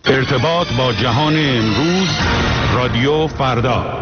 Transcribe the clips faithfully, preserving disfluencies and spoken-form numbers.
ارتباط با جهان امروز، رادیو فردا.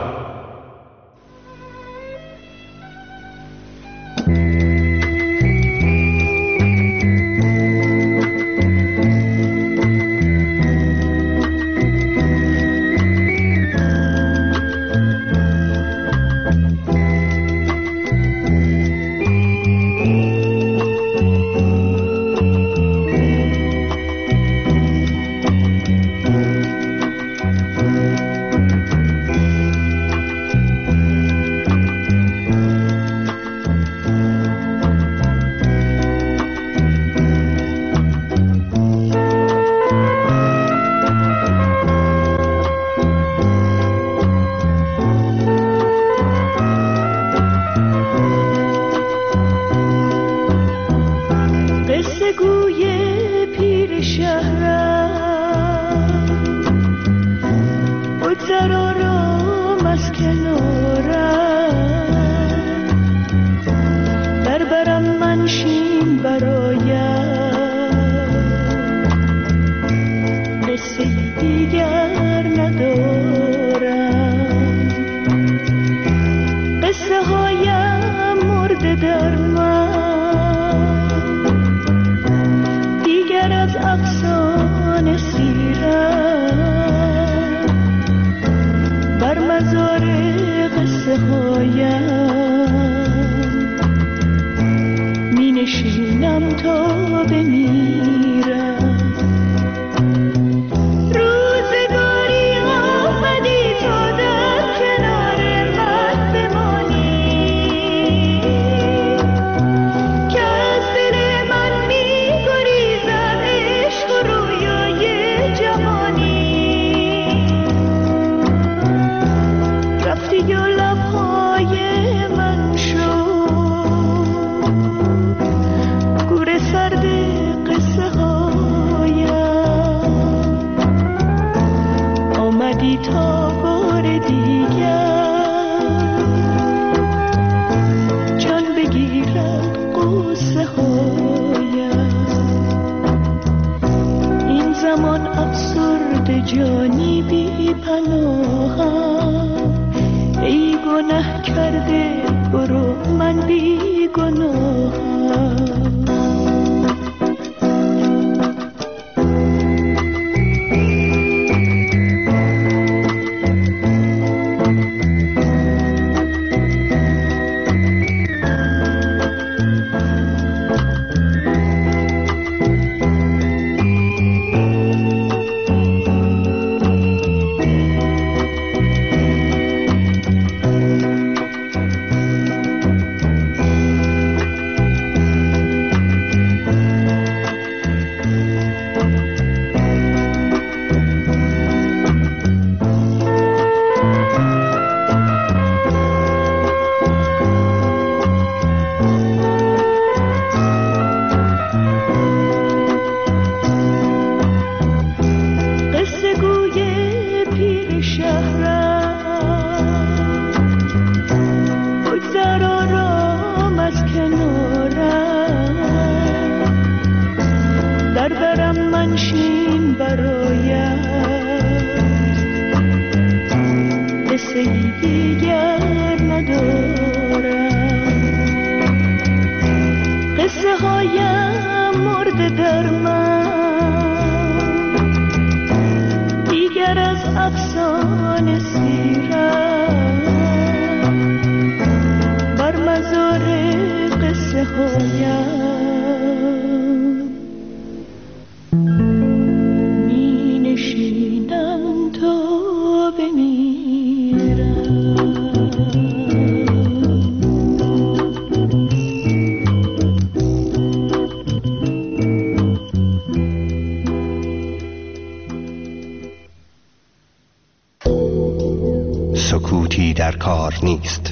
سکوتی در کار نیست.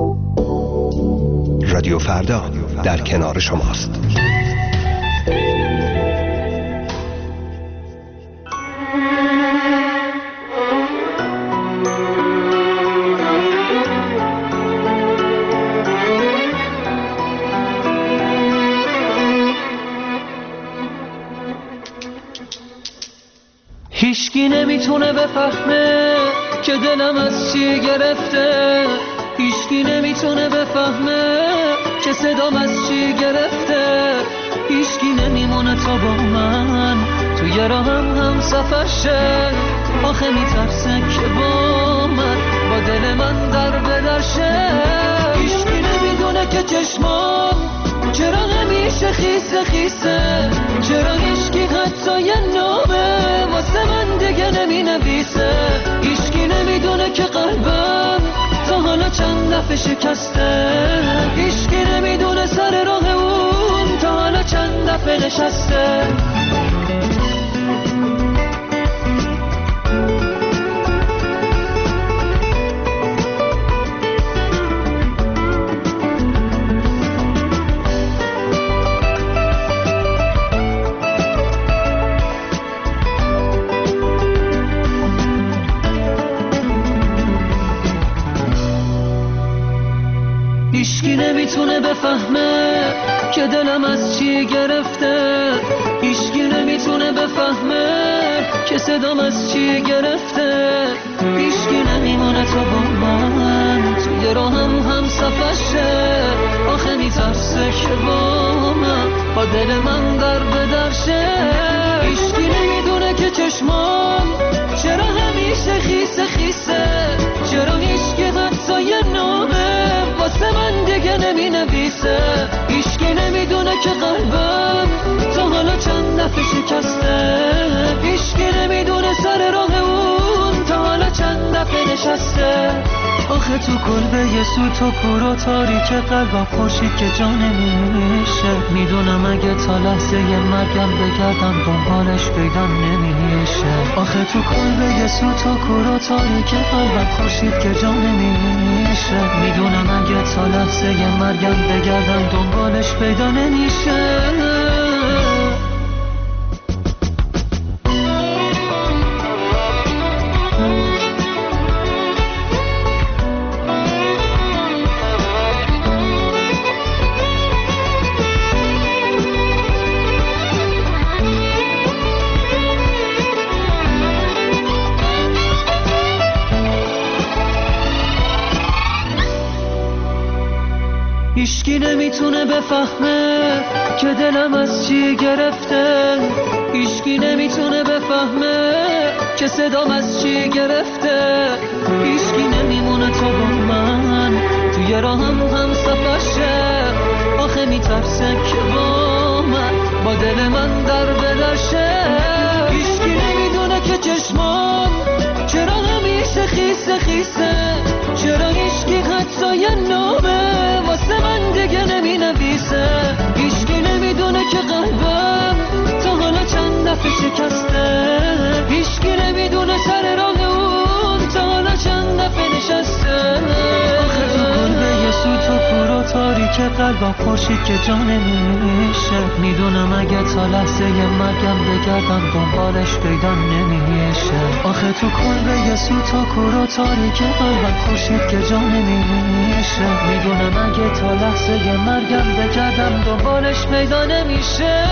رادیو فردا در کنار شماست. هیچکی نمیتونه بفهمه که دلم از چی گرفته، هیچکی نمیتونه بفهمه که صدام از چی گرفته، هیچکی نمیمونه تا با من توی راهم هم سفر شه. آخه میترسه که با من با دل من در بدرشه. هیچکی نمیدونه که چشمام چرا همیشه خیسه خیسه، چرا هیچکی حتی یه نامه واسه من دیگه نمی نویسه. هیچکی نمیدونه که قلبم تا حالا چند دفعه شکسته، هیچکی نمیدونه سر راه اون تا حالا چند دفعه نشسته. هیچکی نمیتونه بفهمه که دلم از چی گرفته، هیچکی نمیتونه بفهمه که صدام از چی گرفته، هیچکی نمیمونه تا با من توی راهم هم سفر شه. آخه میترسه که با من با دل من در بدرشه. هیچکی نمیدونه که چشمام چرا همیشه خیسه خیسه، چرا هیچکی حتی یه نامه واسه من دیگه نمی نویسه. هیچکی نمیدونه که قلبم تا حالا چند دفعه شکسته، هیچکی نمیدونه سر راه اون تا حالا چند دفعه نشسته. آخه تو کلبه یه سوت و کور و تاریک قلبم خورشید که جا نمیشه. میدونم اگه تا لحظه یه مرگم بگردم دنبالش پیدا نمیشه. آخه تو کلبه یه سوت و کور و تاریک قلبم خورشید که جا نمیشه. میدونم اگه تا لحظه یه مرگم بگردم دنبالش پیدا نمیشه. هیچکی نمیتونه بفهمه که دلم از چی گرفته، هیچکی نمیتونه بفهمه که صدام از چی گرفته، هیچکی نمیمونه تا با من توی راهم هم سفر شه. آخه میترسه که با من با دل من در بدرشه. هیچکی نمیدونه که چشمام چرا همیشه خیسه خیسه، چرا هیچکی حتی یه نامه واسه من دیگه نمی نویسه. هیچکی نمیدونه که قلبم تا حالا چند دفعه شکسته، هیچکی نمیدونه سر راه اون تا حالا چند دفعه نشسته. آخه تو کلبه یه سوت و کور و تاریک قلبم خورشید که جا نمیشه. میدونم اگه تا لحظه یه مرگم بگردم دنبالش پیدا نمیشه. آخه تو کلبه یه سوت و کور و تاریک قلبم خورشید که جا نمیشه. میدونم اگه تا لحظه یه مرگم بگردم دنبالش پیدا نمیشه.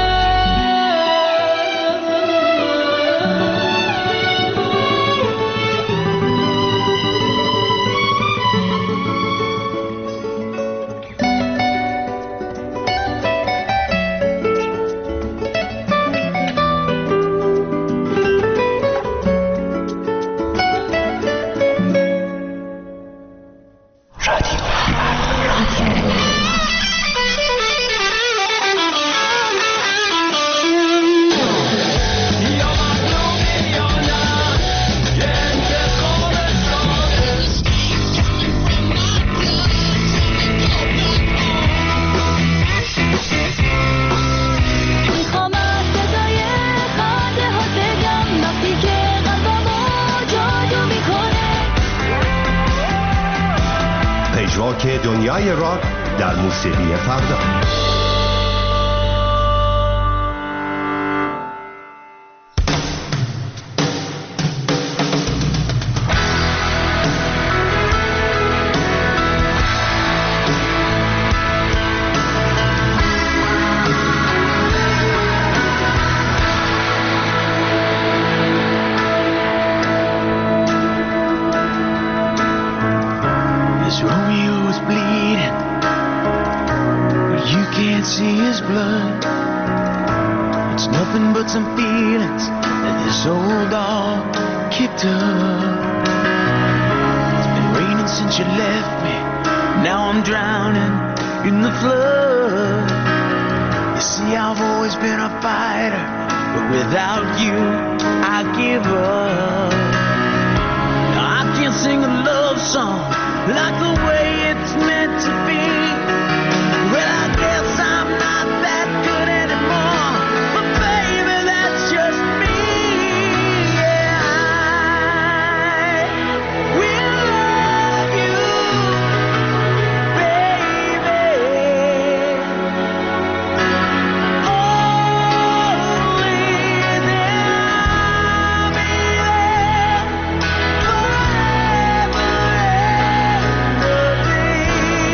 پژواک دنیای راک در موسیقی فردا. see his blood. It's nothing but some feelings that this old dog kicked up. It's been raining since you left me. Now I'm drowning in the flood. You see, I've always been a fighter, but without you, I give up. Now I can't sing a love song like the way it's meant to be. Well, I guess I'm not that good anymore, but baby, that's just me. Yeah, I will love you, baby. Only then I'll be there forever and a day.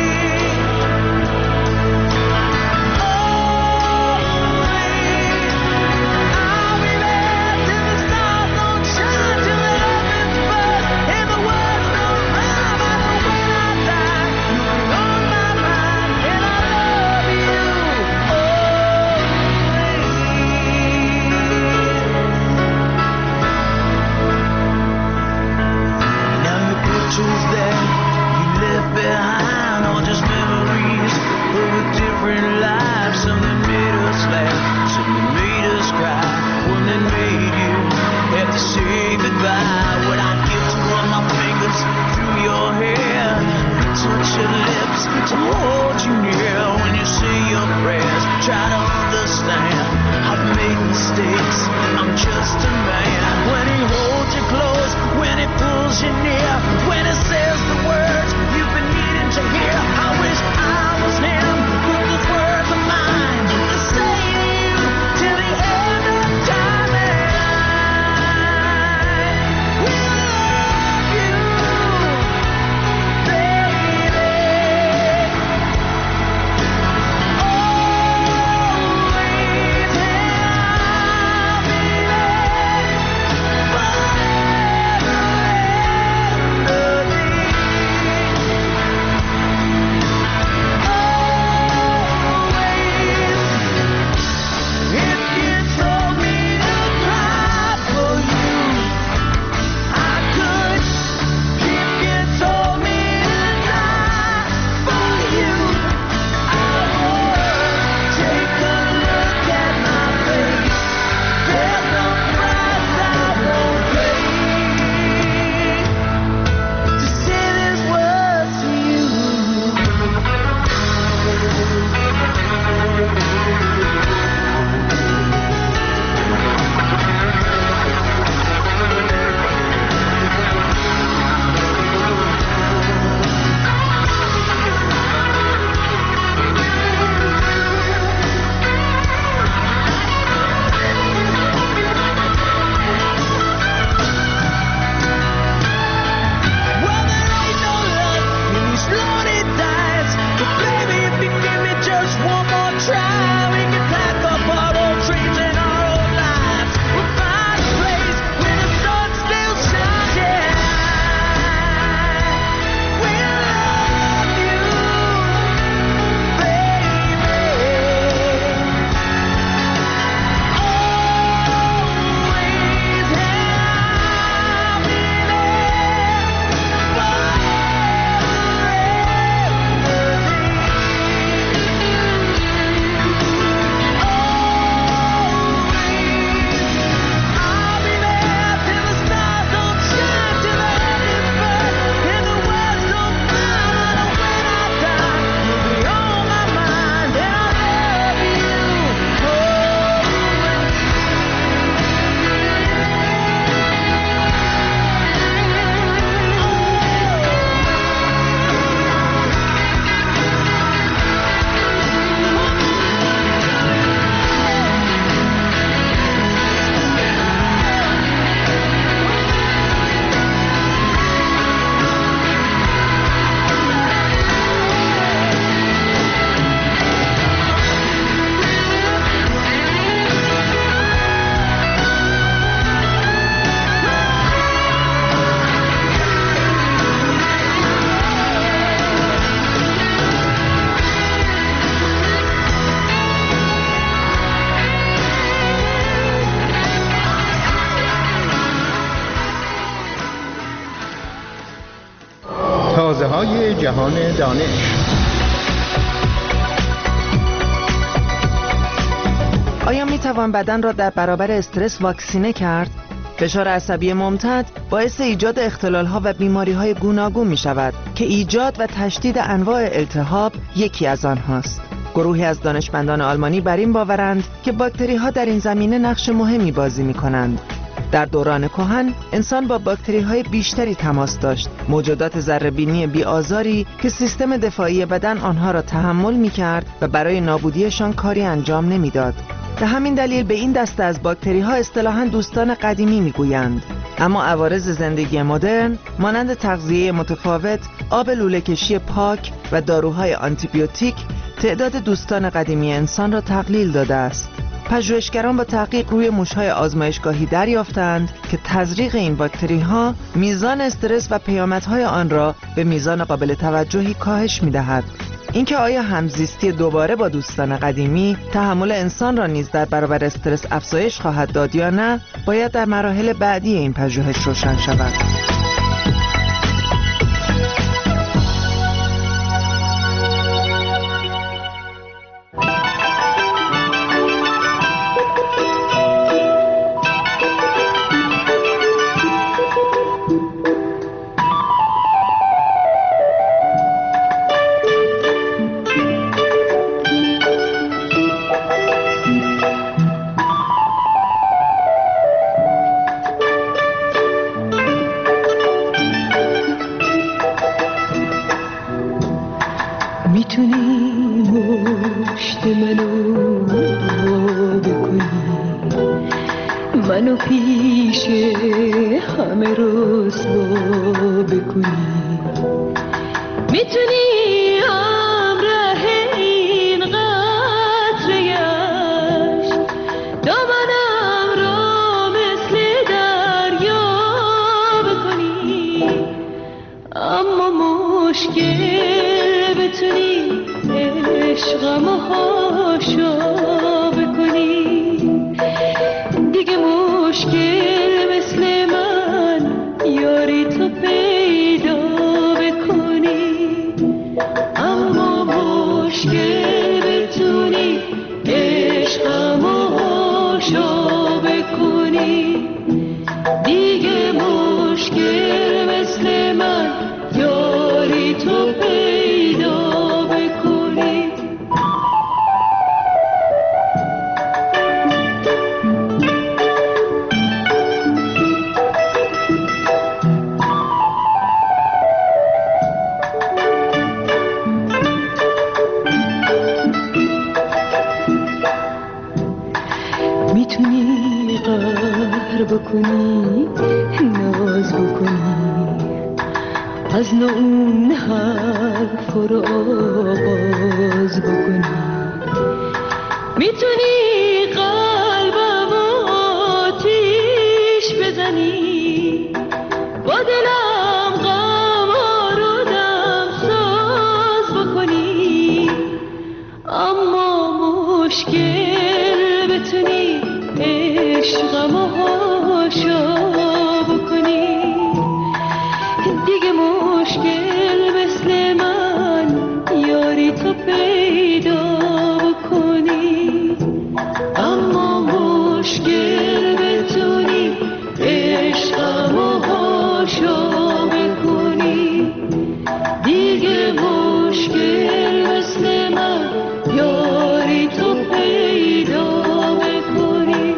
Behind all just memories of a different life. Some that made us laugh, some that made us cry, one that made you have to say goodbye. What I give to run my fingers through your hair, touch your lips to hold you near. When you say your prayers, try to understand. I've made mistakes, I'm just a man. When he holds you close, when he pulls you near, when he says the words you've been needing to hear, I wish I was him with those words of mine to say to you till the end of time. And I will love you, baby. Always, and I'll be there. جهان دانش. آیا می توان بدن را در برابر استرس واکسینه کرد؟ فشار عصبی ممتد باعث ایجاد اختلال‌ها و بیماری‌های گوناگون می‌شود که ایجاد و تشدید انواع التهاب یکی از آنهاست. گروهی از دانشمندان آلمانی بر این باورند که باکتری‌ها در این زمینه نقش مهمی بازی می‌کنند. در دوران کهن انسان با باکتری‌های بیشتری تماس داشت، موجودات ذره‌بینی بی‌آزاری که سیستم دفاعی بدن آنها را تحمل می‌کرد و برای نابودیشان کاری انجام نمی‌داد. به همین دلیل به این دسته از باکتری‌ها اصطلاحاً دوستان قدیمی می‌گویند. اما عوارض زندگی مدرن مانند تغذیه متفاوت، آب لوله‌کشی پاک و داروهای آنتیبیوتیک تعداد دوستان قدیمی انسان را تقلیل داده است. پژوهشگران با تحقیق روی موش‌های آزمایشگاهی دریافتند که تزریق این باکتری‌ها میزان استرس و پیامدهای آن را به میزان قابل توجهی کاهش می‌دهد. اینکه آیا همزیستی دوباره با دوستان قدیمی تحمل انسان را نیز در برابر استرس افزایش خواهد داد یا نه، باید در مراحل بعدی این پژوهش روشن شود. منو پیش همه رسوا بکنی، میتونی همراه این قطره یش دامنم را مثل دریا بکنی. اما مشکل بتونی عشقم و هاشا بکنی، دیگه مشکل مثل من یاری تو پیدا بکنی. اما مشکل بتونی عشقم و هاشا بکنی، دیگه مشکل مثل من یاری تو پیدا بکنی. میتونی قهر بکنی، ناز بکنی، از نو اون حرف رو آغاز بکنی. میتونی قلبم آتیش بزنی، با دلم غم رو دم ساز بکنی. اما مشکل بتونی عشقم و هاشا بکنی، دیگه مشکل مثل من یاری تو پیدا بکنی. اما مشکل بتونی عشقم و هاشا بکنی، دیگه مشکل مثل من یاری تو پیدا بکنی.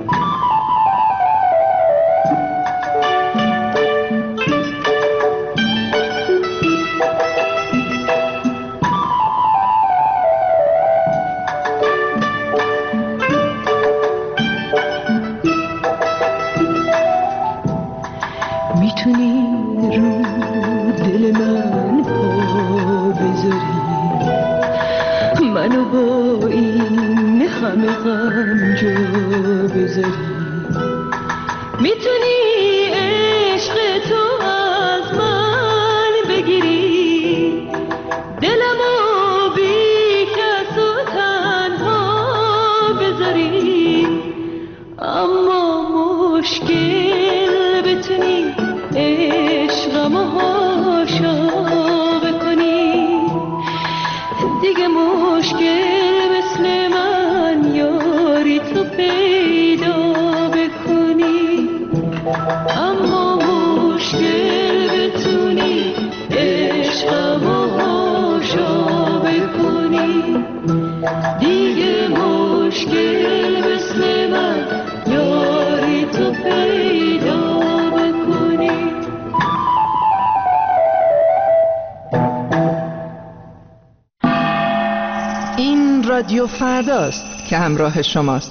میتونی رو دل من پا بذاری، منو با این همه غم جا بذاری. میتونی عشق تو از من بگیری، دلمو بی کس و تنها بذاری. اما مشکل بتونی عشقم و هاشا بکنی، رادیو فرداست که همراه شماست.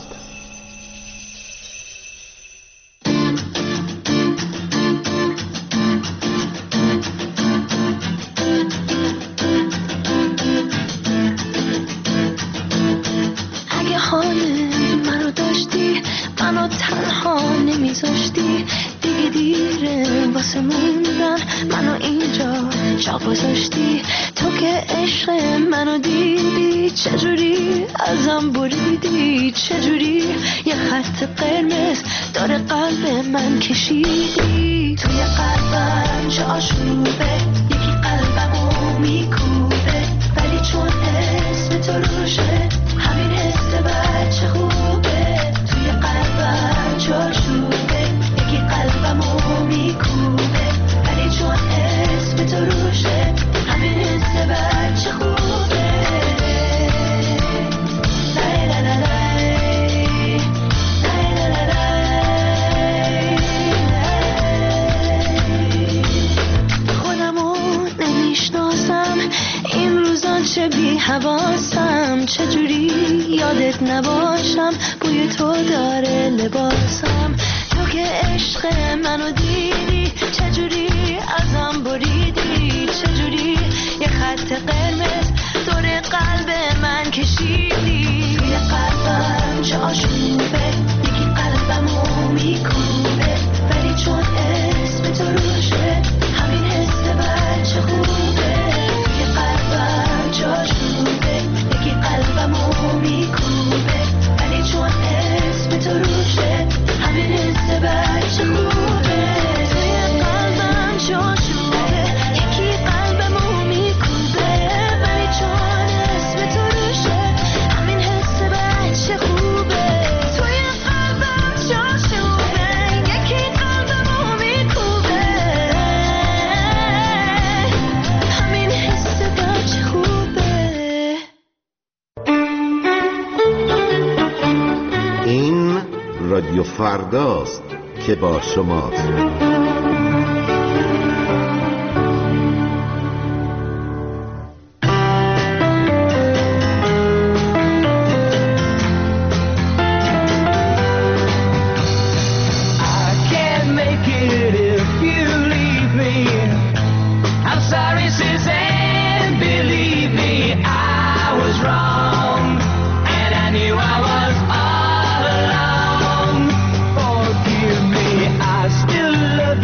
اگه حال منو داشتی، منو تنها نمیذاشتی، دیگه دیره واسه موندن، منو اینجا جا گذاشتی. تو که عشق منو دیدی، چجوری ازم بریدی، چجوری یه خط قرمز داره قلب من کشیدی. توی قلبم جاشوبه، یکی قلبمو میکوبه، ولی چون اسم تو روشه همین حس بچه خوبه. توی قلبم جاشوبه، یکی قلبمو میکوبه، ولی چون اسم تو روشه همین حس بچه خوبه. لای لای لای لای، لای لای لای لای. خودمو نمیشناسم این روزا، چه بی حواسم، چجوری یادت نباشم، بوی تو داره لباسم. تو که عشق منو دیدی، چجوری ازم بریدی، چجوری یه خط قرمز دور قلب من کشیدی. توی قلبم جاشوبه، یکی قلبمو میکوبه، ولی چون اسم تو روشه همین حس بچه خوبه. توی قلبم جاشوبه، یکی قلبمو میکوبه، ولی چون اسم تو روشه همین حس بچه خوبه. توی قلبم جاشوبه، یکی قلبمو میکوبه، ولی چون اسم تو روشه همین حس بچه خوبه. توی قلبم جاشوبه، یکی قلبمو میکوبه، همین حس بچه خوبه. این رادیو فرداست که با شماست. I can't make it if you leave me. I'm sorry, Suzanne, believe me, I was wrong, and I knew I was all alone. Forgive me, I still love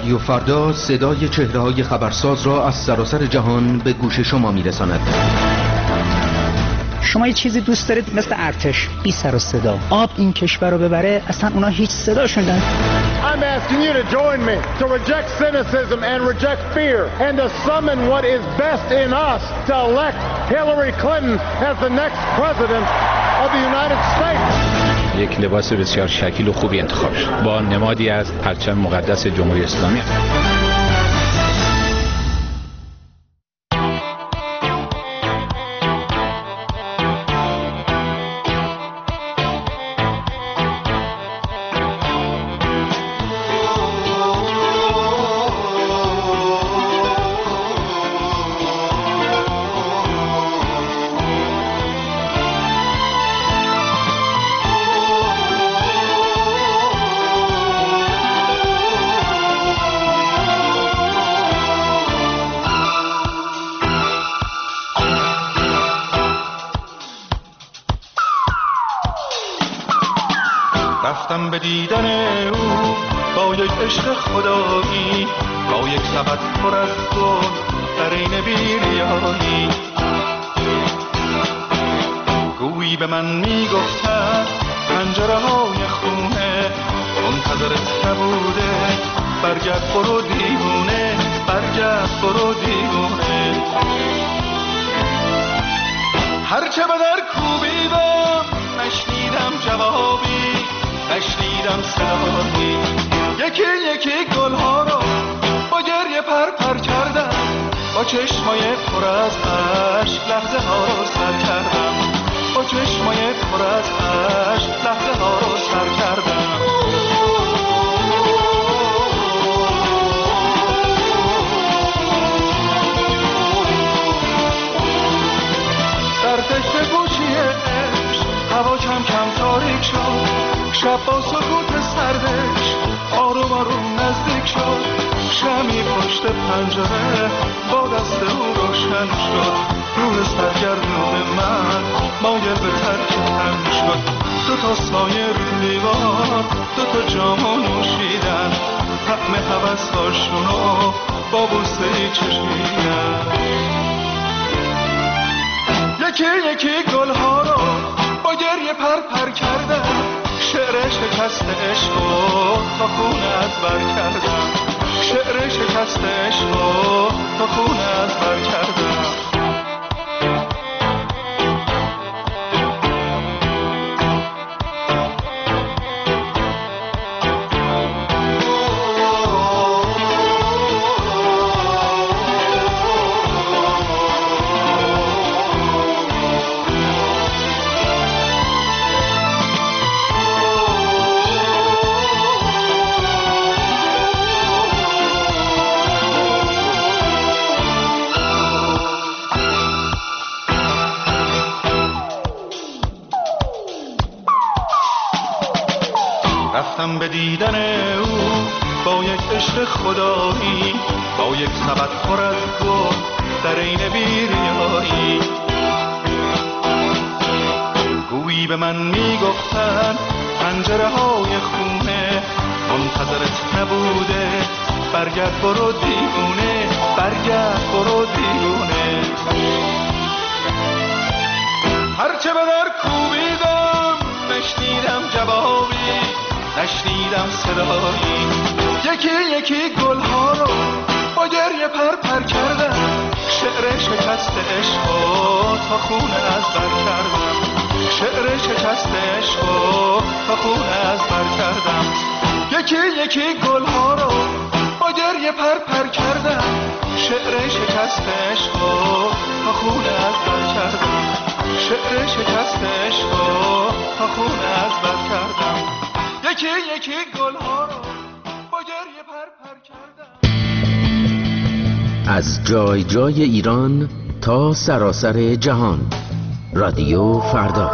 رادیو فردا صدای چهره‌های خبرساز را از سراسر جهان به گوش شما می‌رساند. شما یه چیزی دوست دارید مثل ارتش، بی سر و صدا. آب این کشور رو ببره، اصلا اونا هیچ صداشون نداره. I'm asking you to join me to reject cynicism and reject fear and to summon what is best in us to elect Hillary Clinton as the next president of the United States. یک لباس بسیار شکیل و خوبی انتخاب شد با نمادی از پرچم مقدس جمهوری اسلامی. رفتم به دیدن او با یک عشق خدایی، با یک سبد پر از گل در این بیریایی. گویی به من میگفتن پنجره های خونه منتظرت نبوده، برگرد برو دیوونه، برگرد برو دیوونه. هرچه به در کوبیدم نشنیدم جوابی، نشنیدم صدایی. یکی یکی گلها رو با گریه پر پر کردم، با چشمای پر از اشک لحظه ها رو سر کردم، با چشمای پر از اشک لحظه ها رو سر کردم. در تشت گوشی عشق هوا کم کم تاریک شد، شب با سکوت سردش آروم آروم نزدیک شد. شمی پشت پنجره با دست او روشن شد، روح سرگردون من مایل به ترکم شد. دو تا سایه روی دیوار، دو تا جامو نوشیدن، طعم هوس هاشونو با بوسه ای چشیدن. یکی یکی گلها رو با گریه پر پر کردم، شعر شکست عشقو تا خونه از بر کردم، شعر شکست عشقو تا خونه از بر کردم. رفتم به دیدن او با یک عشق خدایی، با یک سبد پر از گل در این بیریایی. گویی به من میگفتن پنجره های خونه منتظرت نبوده، برگرد برو دیوونه، برگرد برو دیوونه. هرچه به در کوبیدم نشنیدم جوابی، نشنیدم صدایی. یکی یکی گلها رو با گریه پر پر کردم، شعر شکست عشقو تا خونه از بر کردم، شعر شکست عشقو تا خونه از بر کردم. یکی یکی گلها رو با گریه پر پر کردم، شعر شکست عشقو تا خونه از بر کردم، شعر شکست عشقو تا خونه از بر کردم. یکی یکی گلها رو با گریه پر پر کردم. از جای جای ایران تا سراسر جهان، رادیو فردا.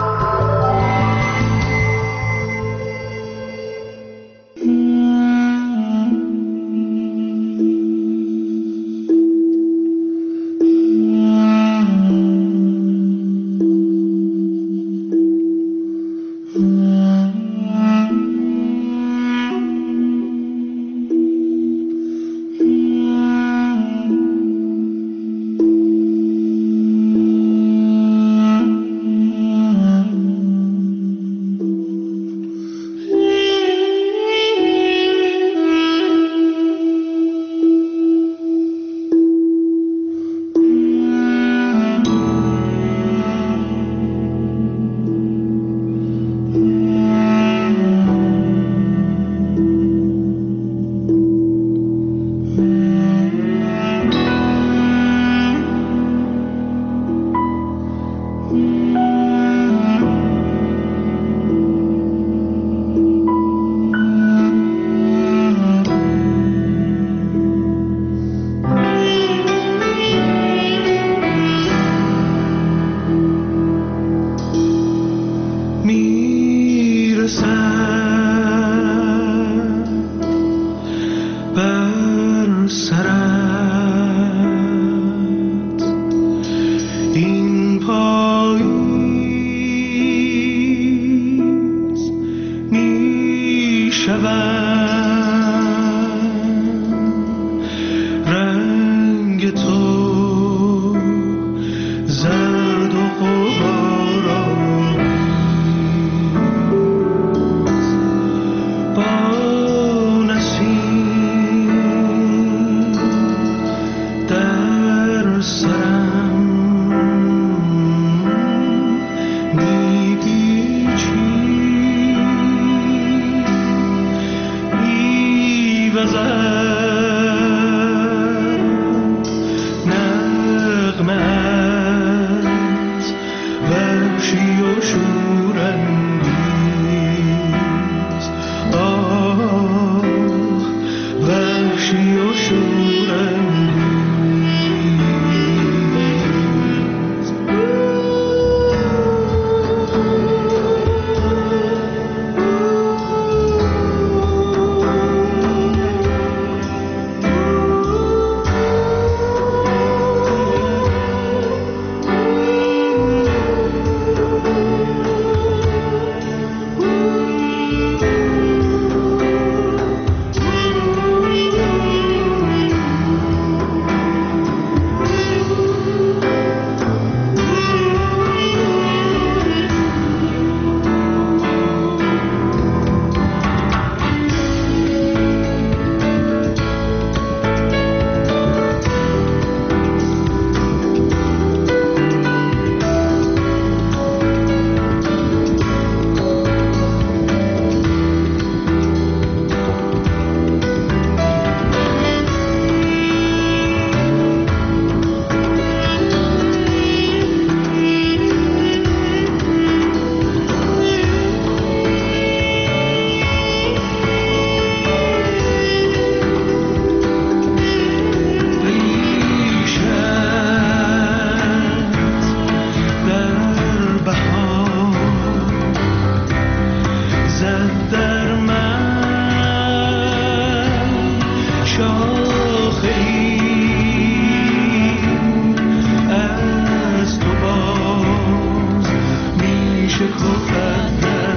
کوفت در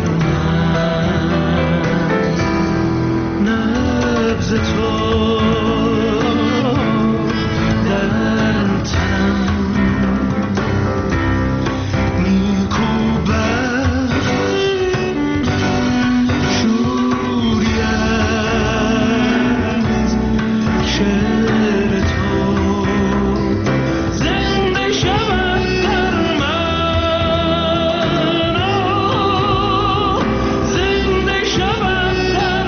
من نبض تو در تن میکوبد شوری از شعر تو زنده شود در من زنده شود در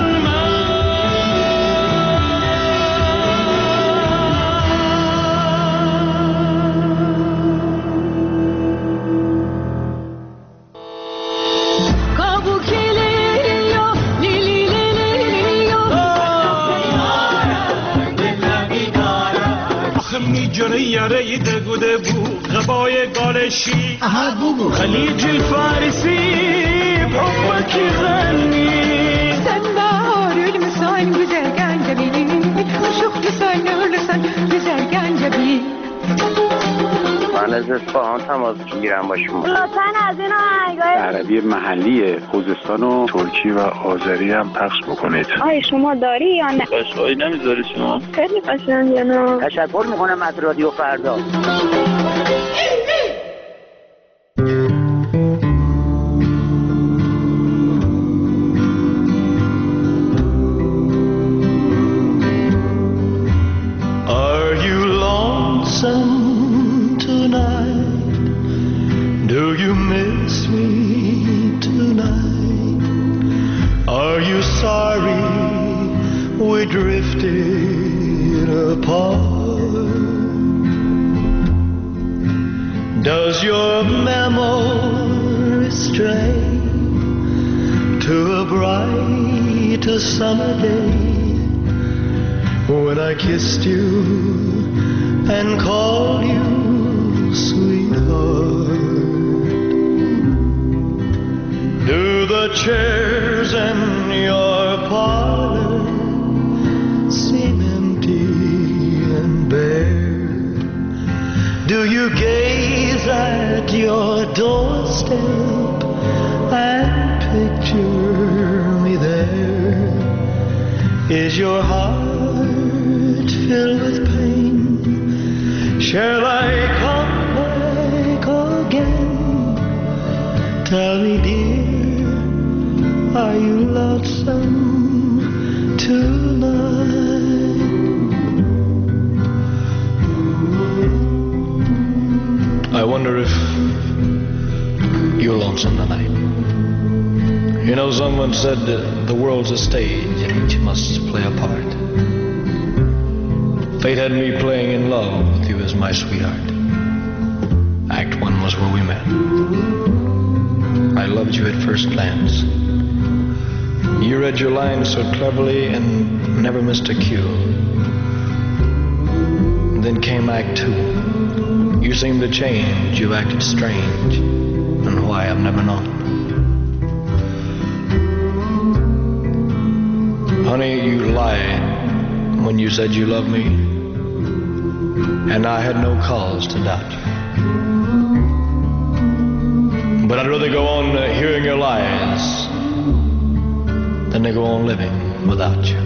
میجونه یاره دگوده بو غبای گالشی خلیج الفارسی بحبك غني سنبار المساين بزرگان جبيني وشوخ لسان لسان بزرگان جبيني من از اصفهان تماس میگیرم با شما. لطفاً از این آهنگای عربی محلی خوزستان و ترکی و آذری هم پخش بکنید. آیا شما داری یا نه؟ قشقایی نمیذاری شما؟ خیلی قشنگه نه. تشکر میکنم از رادیو فردا. Are you lonesome tonight? Do you miss me tonight? Are you sorry we drifted apart? Does your memory stray to a bright summer day when I kissed you and called you sweetheart? Do the chairs in your parlor seem empty and bare? Do you gaze at your doorstep and picture me there? Is your heart filled with pain? Shall I come back again? Tell me, dear, are you lonesome tonight? I wonder if you're lonesome tonight. You know, someone said uh, the world's a stage and each must play a part. Fate had me playing in love with you as my sweetheart. Act one was where we met. I loved you at first glance. You read your lines so cleverly and never missed a cue. Then came Act two. You seemed to change, you acted strange, and why I've never known. Honey, you lied when you said you loved me, and I had no cause to doubt you. But I'd rather go on uh, hearing your lies than to go on living without you.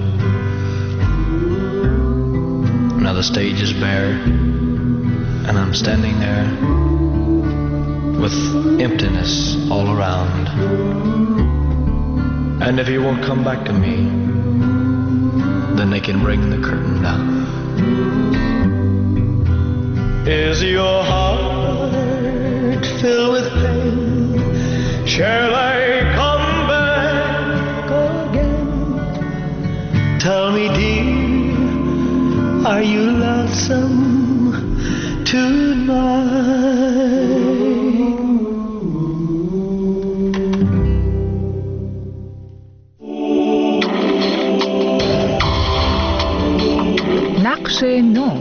Now the stage is bare, and I'm standing there with emptiness all around. And if you won't come back to me, then they can bring the curtain down. Is your heart filled with pain? Shall I come back again? Tell me, dear, are you lonesome tonight? نقش نو.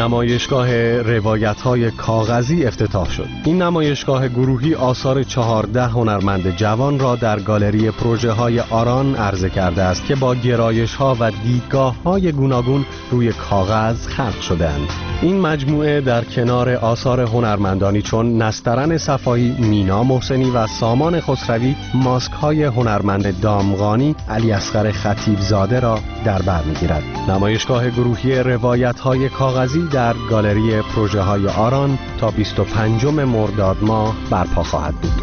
نمایشگاه روایت‌های کاغذی افتتاح شد. این نمایشگاه گروهی آثار چهارده هنرمند جوان را در گالری پروژه‌های آران عرضه کرده است که با گرایش‌ها و دیدگاه‌های گوناگون روی کاغذ خلق شده‌اند. این مجموعه در کنار آثار هنرمندانی چون نسترن صفایی، مینا محسنی و سامان خسروی ماسک‌های هنرمند دامغانی علی اصغر خطیبزاده را در بر می‌گیرد. نمایشگاه گروهی روایت‌های کاغذی در گالری پروژه‌های آران تا بیست و پنجم مرداد ماه برپا خواهد بود.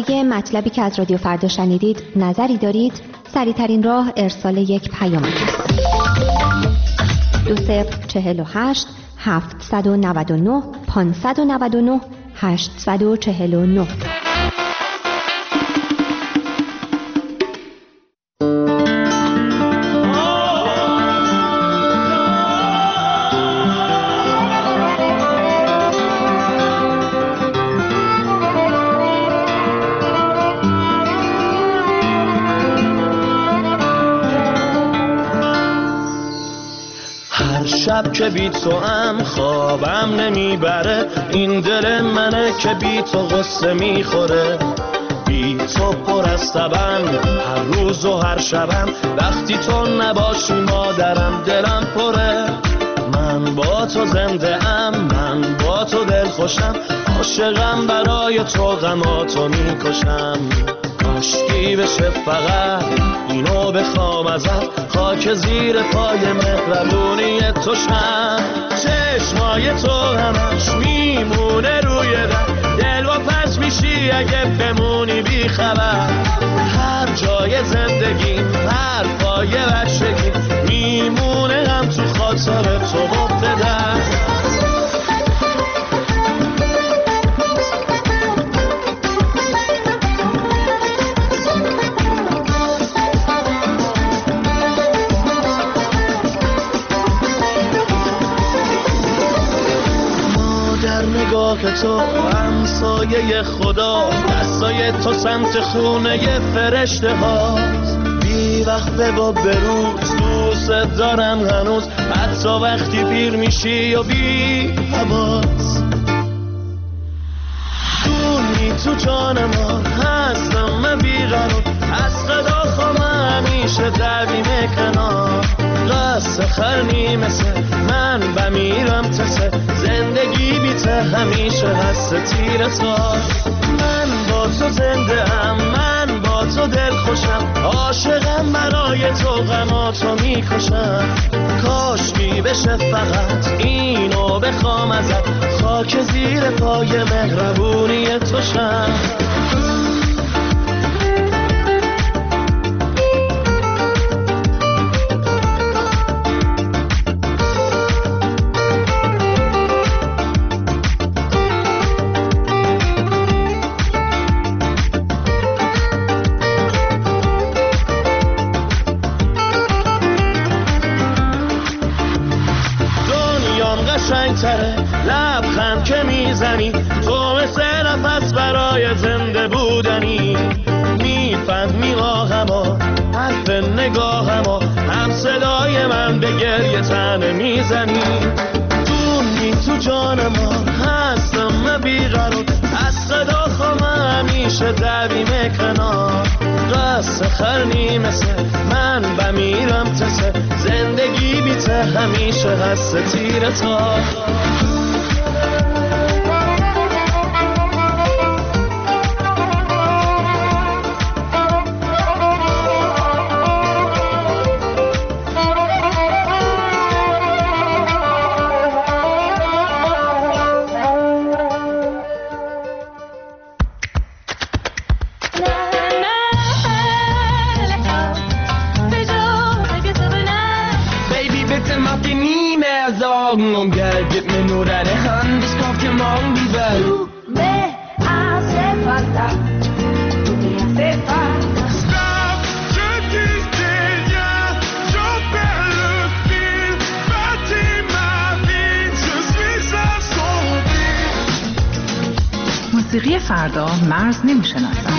درباره مطلبی که از رادیو فردا شنیدید نظری دارید؟ سریع‌ترین راه ارسال یک پیام است. دو صفر چهل و هشت هفتصد و نود و نه پانصد و نود و نه هشتصد و چهل و نه. شب که بی تو هم خوابم نمیبره، این دل منه که بی تو غصه میخوره. بی تو پر از تبم هر روز و هر شبم، وقتی تو نباشی مادرم دلم پره. من با تو زنده ام، من با تو دل خوشم، عاشقم برای تو غماتو میکشم. کاشکی بشه فقط اینو بخوام ازت، خاک زیر پای مهربونی تو شم. چشمای تو همش میمونه روی در، دل و پس میشی اگه بمونی بی خبر. هر جای زندگی هر پای بچگی میمونه هم تو خاطر تو مبتدر. نگاه تو همسایه خدا، دستای تو سمت خونه فرشته هاست. بی وقته و بروز دوست دارم هنوز، حتی وقتی پیر میشی و بی حواس. دونی تو جان ما هستم من بیقرار، از خدا خوام همیشه دویم کنار. قصه خرنی مثل من بمیرم تسه، زندگی بیته همیشه هست تیر تا. من با تو زنده ام، من با تو دل خوشم، عاشقم برای تو غماتو میکشم. کاشکی بشه فقط اینو بخوام ازت، خاک زیر پای مهربونی تو شم. لبخند که میزنی تو مثل نفس برای زنده بودنی. میفهمی آهما حرف نگاهما، هم صدای من به گریه تنه میزنی. دونی تو جان ما هستم من بیقرار، از خدا خوام همیشه دویم کنار. قصه خرنی مثل من بمیرم تسه، زندگی بیته همیشه هست تیر تا. Om geld mir nur deine Hand, ich kauf dir morgen die Welt. Du me hace falta, tú me hace falta. Stop, je dis ya, je perds le fil. Bâtis ma vie, je suis à son fil. موسیقی فردا مرز نمیشناسد.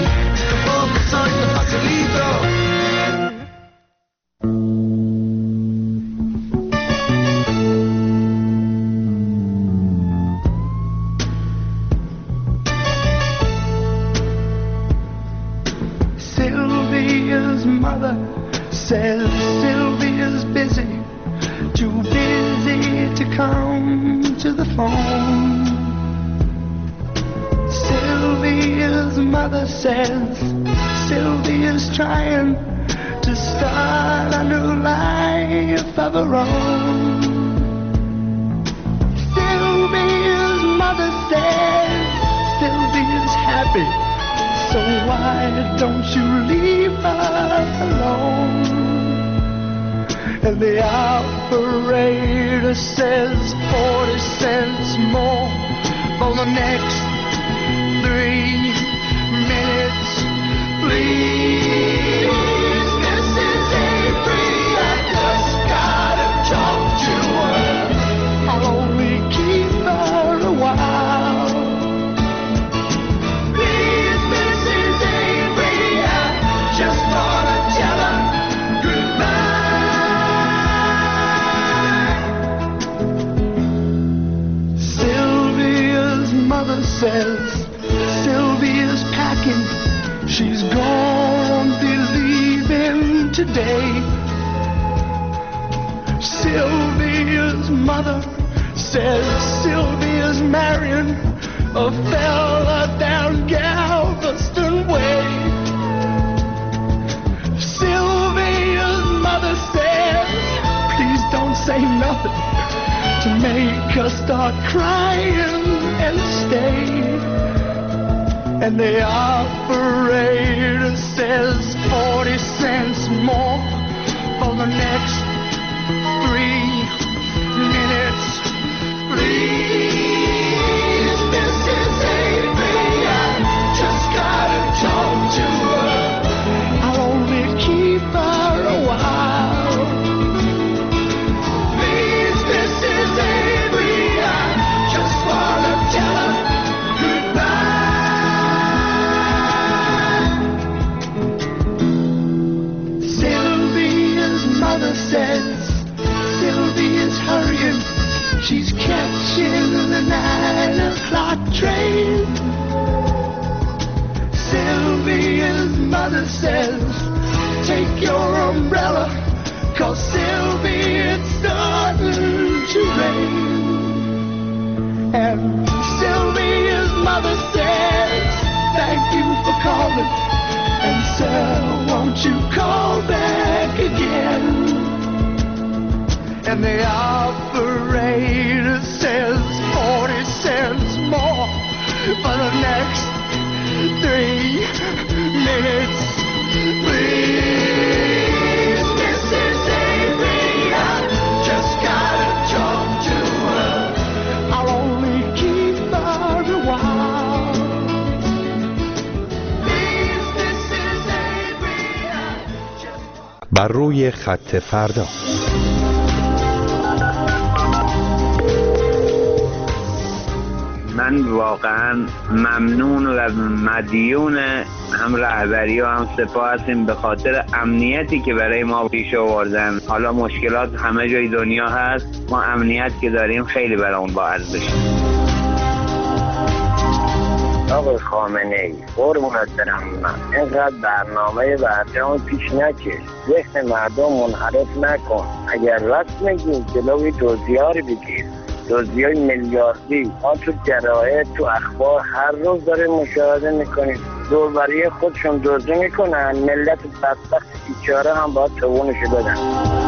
Says Sylvia's busy, too busy to come to the phone. Sylvia's mother says Sylvia's trying to start a new life of her own. Sylvia's mother says Sylvia's happy. So why don't you leave her alone? And the operator says forty cents more for the next three minutes, please. Missus Avery, I just gotta talk to her. I'll only keep her a while. Please, Missus Avery, I just wanna tell her goodbye. Sylvia's mother says Sylvia's packing. She's gonna be leaving today. Sylvia's mother says Sylvia's marrying a fella down Galveston Way. Sylvia's mother says, please don't say nothing to make her start crying and stay. And the operator says forty cents more for the next three minutes, please. Missus Avery, I just gotta talk to her. I'll only keep her a while. Please, Missus Avery, I just wanna tell her says Sylvia's hurrying. She's catching the nine o'clock train. Sylvia's mother says, take your umbrella, 'cause Sylvia, it's starting to rain. And Sylvia's mother says, thank you for calling. And sir, won't you call back again? And the operator says forty cents more for the next three minutes, please. Missus Avery, I just gotta talk to her. I'll only keep her a while. Please, Missus Avery, I just... بر روی خط فردا. من واقعا ممنون و مدیون هم رهبری و هم سپاه هستیم به خاطر امنیتی که برای ما پیش آوردن. حالا مشکلات همه جای دنیا هست، ما امنیت که داریم خیلی برای اون با ارزشه. آقای خامنه ای قربونت برم، من اینقدر برنامه برجام پیش نکش، ذهن مردم منحرف نکن. اگر راست میگی جلوی دوزی‌ها رو بگیر، دوزی‌های میلیاردی. ما تو جراید تو اخبار هر روز داریم مشاهده میکنیم، دوربری خودشون دزدی میکنن، ملت بدبخت بیچاره هم باید توانشو بدن.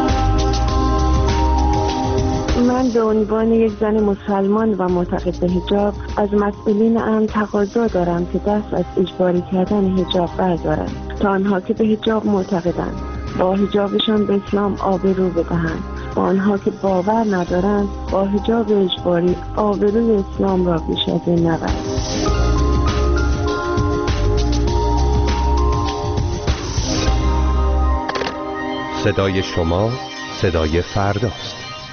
من به عنوان یک زن مسلمان و معتقد به حجاب از مسئولین امن تقاضا دارم که دست از اجباری کردن حجاب بردارند تا آنها که به حجاب معتقدند با حجابشان به اسلام آبرو بدهند، با آنها که باور ندارند با حجاب اجباری آبروی اسلام را بیش از این نبرند. صدای شما صدای فرداست.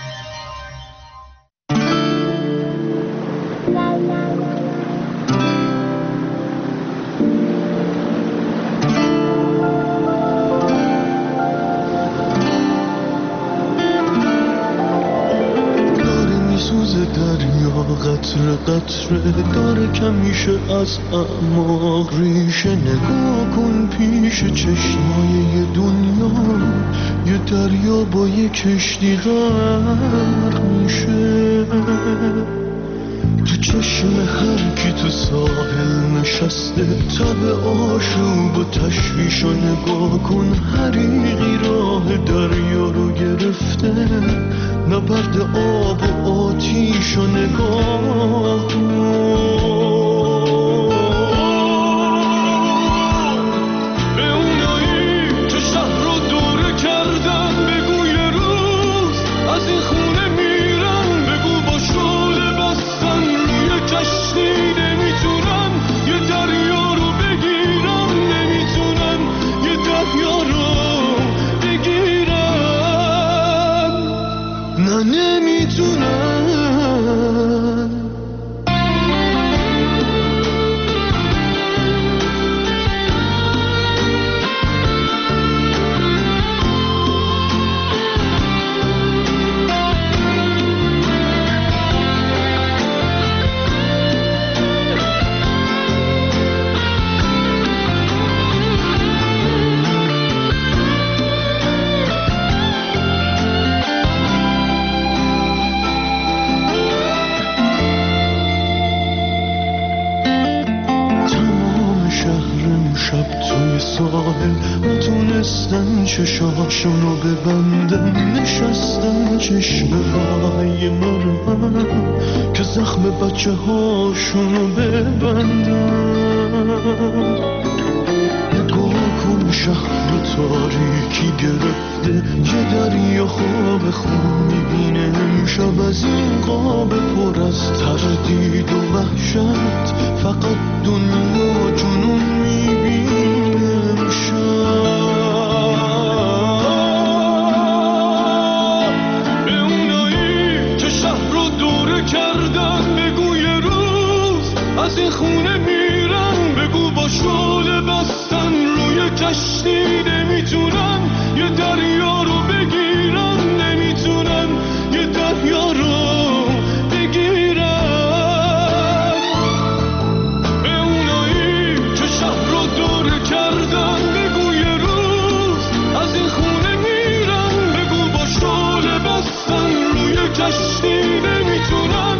قطره قطره داره کمیشه از اعماق ریشه، نگاه کن پیش چشمای دنیا یه دریا با یه کشتی غرق میشه. تو چشم هر کی تو ساحل نشسته تب آشوب و تشویش و نگاه کن، حریقی راه دریا رو گرفته، نبرد آب و آتیش و نگاه کن. نمیتونن. نتونستن چشاشونو ببندن، نشستن چشم های مرم که زخم بچه هاشونو ببندن. نگاه کن شهر تاریکی گرفته، یه دریا خواب خون میبینه امشب از این قاب پر از تردید و وحشت. فقط دنیا جنون میبینه امشب. به اونایی که شهر رو دوره کردن بگو یه روز از این خونه میرن، بگو با شعله بستن روی کشتی نمیتونن یه دریا رو بگیرن، نمیتونن یه دریا رو بگیرن. به اونایی که شهر رو دوره کردن بگو یه روز از این خونه میرن، بگو با شعله بستن روی کشتی نمیتونن